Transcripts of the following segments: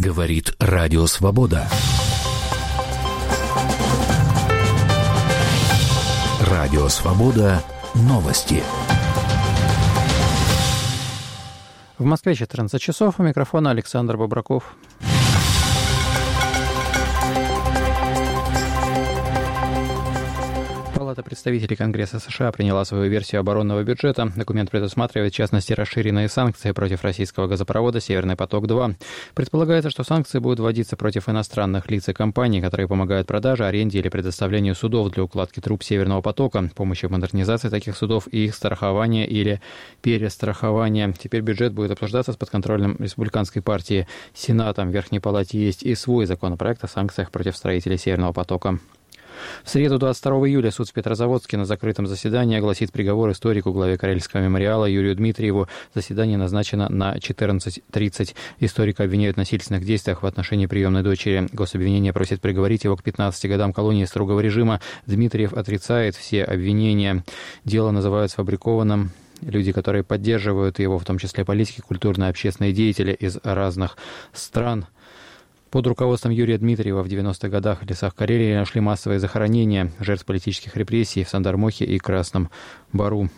Говорит Радио Свобода. Радио Свобода. Новости. В Москве 14 часов. У микрофона Александр Бобраков. Палата представителей Конгресса США приняла свою версию оборонного бюджета. Документ предусматривает, в частности, расширенные санкции против российского газопровода «Северный поток-2». Предполагается, что санкции будут вводиться против иностранных лиц и компаний, которые помогают продаже, аренде или предоставлению судов для укладки труб «Северного потока», помощи в модернизации таких судов и их страхования или перестрахования. Теперь бюджет будет обсуждаться с подконтрольным республиканской партии Сенатом. В Верхней Палате есть и свой законопроект о санкциях против строителей «Северного потока». В среду, 22 июля, суд в Петрозаводске на закрытом заседании огласит приговор историку, главе Карельского мемориала Юрию Дмитриеву. Заседание назначено на 14:30. Историка обвиняют в насильственных действиях в отношении приемной дочери. Гособвинение просит приговорить его к 15 годам колонии строгого режима. Дмитриев отрицает все обвинения. Дело называют сфабрикованным. Люди, которые поддерживают его, в том числе политики, культурные и общественные деятели из разных стран. Под руководством Юрия Дмитриева в 90-х годах в лесах Карелии нашли массовые захоронения жертв политических репрессий в Сандармохе и Красном Бару.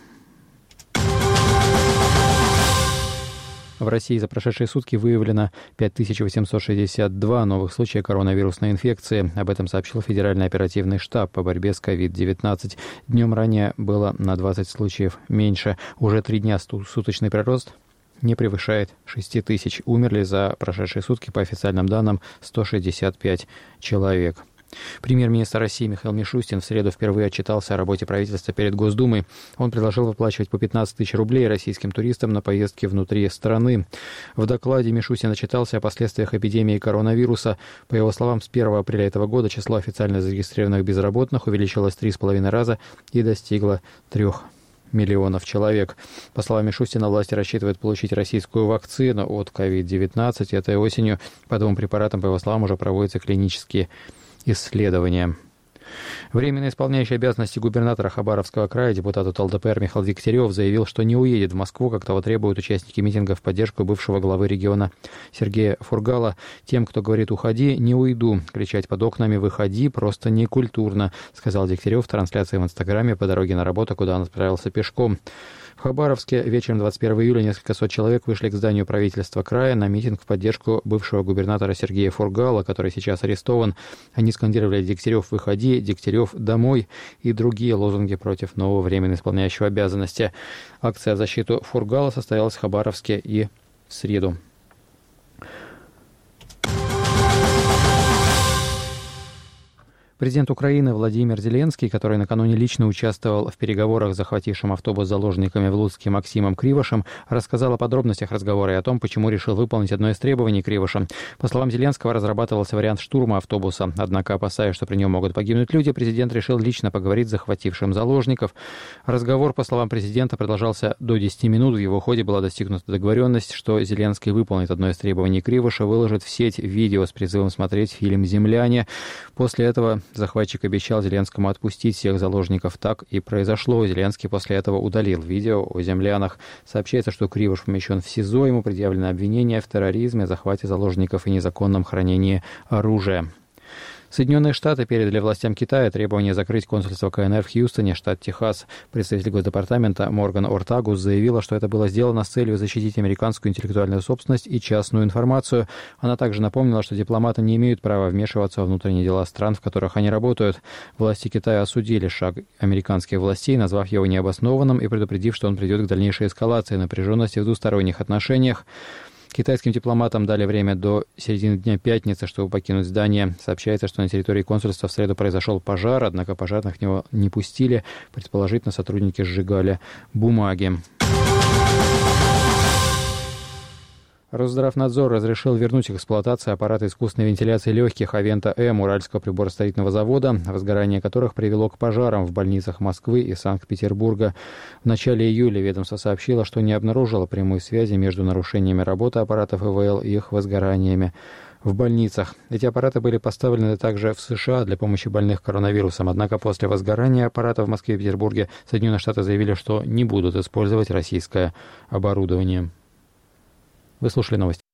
В России за прошедшие сутки выявлено 5862 новых случая коронавирусной инфекции. Об этом сообщил Федеральный оперативный штаб по борьбе с COVID-19. Днем ранее было на 20 случаев меньше. Уже 3 дня суточный прирост не превышает 6 тысяч. Умерли за прошедшие сутки, по официальным данным, 165 человек. Премьер-министр России Михаил Мишустин в среду впервые отчитался о работе правительства перед Госдумой. Он предложил выплачивать по 15 тысяч рублей российским туристам на поездки внутри страны. В докладе Мишустин отчитался о последствиях эпидемии коронавируса. По его словам, с 1 апреля этого года число официально зарегистрированных безработных увеличилось в 3,5 раза и достигло 3 миллионов человек. По словам Мишустина, власти рассчитывают получить российскую вакцину от COVID-19 этой осенью. По 2 препаратам, по его словам, уже проводятся клинические исследования. Временно исполняющий обязанности губернатора Хабаровского края, депутат от ЛДПР Михаил Дегтярев заявил, что не уедет в Москву, как того требуют участники митинга в поддержку бывшего главы региона Сергея Фургала. Тем, кто говорит «уходи», не уйду. Кричать под окнами «выходи» просто некультурно, сказал Дегтярев в трансляции в Инстаграме по дороге на работу, куда он отправился пешком. В Хабаровске вечером 21 июля несколько сот человек вышли к зданию правительства края на митинг в поддержку бывшего губернатора Сергея Фургала, который сейчас арестован. Они скандировали «Дегтярев, выходи», «Дегтярев, домой» и другие лозунги против нового временно исполняющего обязанности. Акция в защиту Фургала состоялась в Хабаровске и в среду. Президент Украины Владимир Зеленский, который накануне лично участвовал в переговорах с захватившим автобус с заложниками в Луцке Максимом Кривошем, рассказал о подробностях разговора и о том, почему решил выполнить одно из требований Кривоша. По словам Зеленского, разрабатывался вариант штурма автобуса. Однако, опасаясь, что при нем могут погибнуть люди, президент решил лично поговорить с захватившим заложников. Разговор, по словам президента, продолжался до 10 минут. В его ходе была достигнута договоренность, что Зеленский выполнит одно из требований Кривоша, выложит в сеть видео с призывом смотреть фильм «Земляне». После этого захватчик обещал Зеленскому отпустить всех заложников. Так и произошло. Зеленский после этого удалил видео о землянах. Сообщается, что Кривош помещен в СИЗО. Ему предъявлено обвинение в терроризме, захвате заложников и незаконном хранении оружия. Соединенные Штаты передали властям Китая требование закрыть консульство КНР в Хьюстоне, штат Техас. Представитель Госдепартамента Морган Ортагус заявила, что это было сделано с целью защитить американскую интеллектуальную собственность и частную информацию. Она также напомнила, что дипломаты не имеют права вмешиваться во внутренние дела стран, в которых они работают. Власти Китая осудили шаг американских властей, назвав его необоснованным и предупредив, что он приведет к дальнейшей эскалации напряженности в двусторонних отношениях. Китайским дипломатам дали время до середины дня пятницы, чтобы покинуть здание. Сообщается, что на территории консульства в среду произошел пожар, однако пожарных в него не пустили. Предположительно, сотрудники сжигали бумаги. Росздравнадзор разрешил вернуть к эксплуатации аппараты искусственной вентиляции легких Авента-М Уральского приборостроительного завода, возгорание которых привело к пожарам в больницах Москвы и Санкт-Петербурга. В начале июля ведомство сообщило, что не обнаружило прямой связи между нарушениями работы аппаратов ИВЛ и их возгораниями в больницах. Эти аппараты были поставлены также в США для помощи больных коронавирусом. Однако после возгорания аппаратов в Москве и Петербурге Соединенные Штаты заявили, что не будут использовать российское оборудование. Вы слушали новости.